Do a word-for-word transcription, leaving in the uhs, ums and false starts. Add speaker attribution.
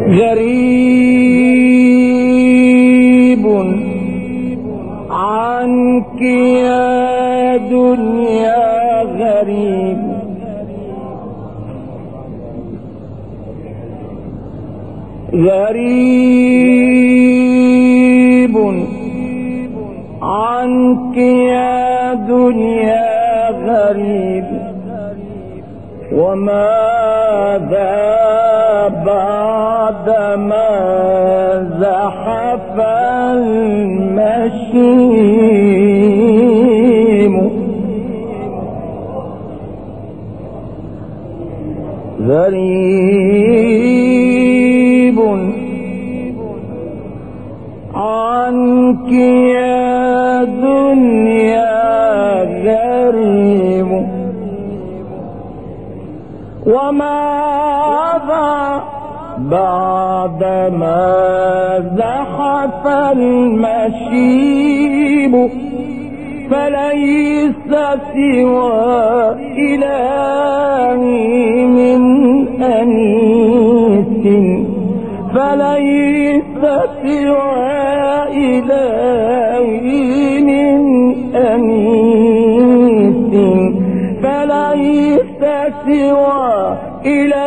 Speaker 1: غريب عنك يا دنيا غريب، غريب عنك يا دنيا غريب، وماذا بعدما زحف المشيم؟ غريب عنك يا دنيا غريب، وماذا بعدما زحف المشيب؟ فليس سوى إلهي من أنيس، فليس سوى إلهي من أنيس، فليس سوى إلهي